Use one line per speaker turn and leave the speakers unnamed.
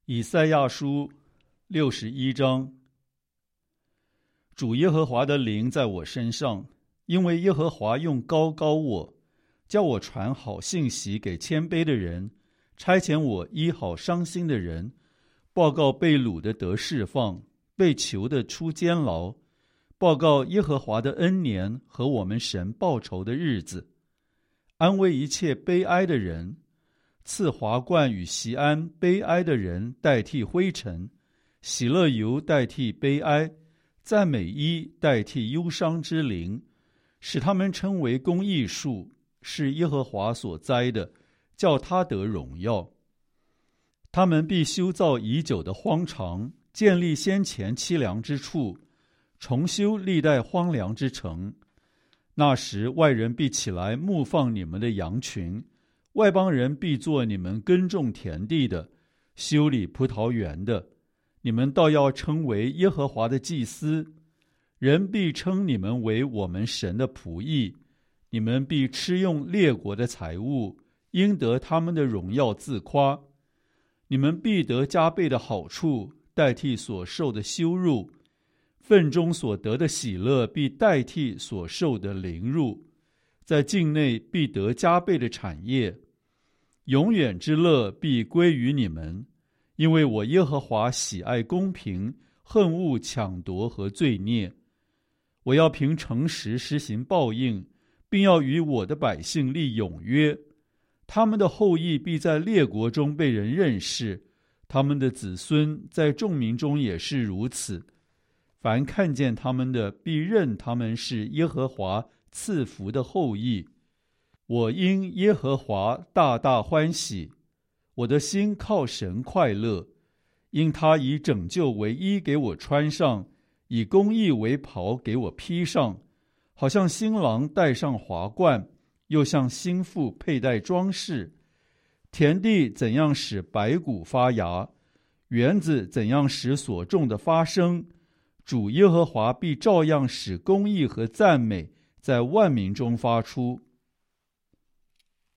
以赛亚书61章。主耶和华的灵在我身上，因为耶和华用膏膏我，叫我传好信息给谦卑的人，差遣我医好伤心的人，报告被掳的得释放，被囚的出监牢，报告耶和华的恩年和我们神报仇的日子，安慰一切悲哀的人，赐华冠与锡安，悲哀的人代替灰尘，喜乐油代替悲哀，赞美衣代替忧伤之灵，使他们称为公义树，是耶和华所栽的，叫他得荣耀。他们必修造已久的荒场，建立先前凄凉之处，重修历代荒凉之城。那时外人必起来牧放你们的羊群，外邦人必做你们耕种田地的，修理葡萄园的。你们倒要称为耶和华的祭司，人必称你们为我们神的仆役。你们必吃用列国的财物，应得他们的荣耀自夸。你们必得加倍的好处，代替所受的羞辱。份中所得的喜乐必代替所受的凌辱，在境内必得加倍的产业。永远之乐必归于你们，因为我耶和华喜爱公平，恨恶抢夺和罪孽。我要凭诚实施行报应，并要与我的百姓立永约。他们的后裔必在列国中被人认识，他们的子孙在众民中也是如此。凡看见他们的，必认他们是耶和华赐福的后裔。我因耶和华大大欢喜，我的心靠神快乐，因他以拯救为衣给我穿上，以公义为袍给我披上，好像新郎戴上华冠，又像新妇佩戴装饰。田地怎样使白骨发芽，园子怎样使所种的发生，主耶和华必照样使公义和赞美在万民中发出。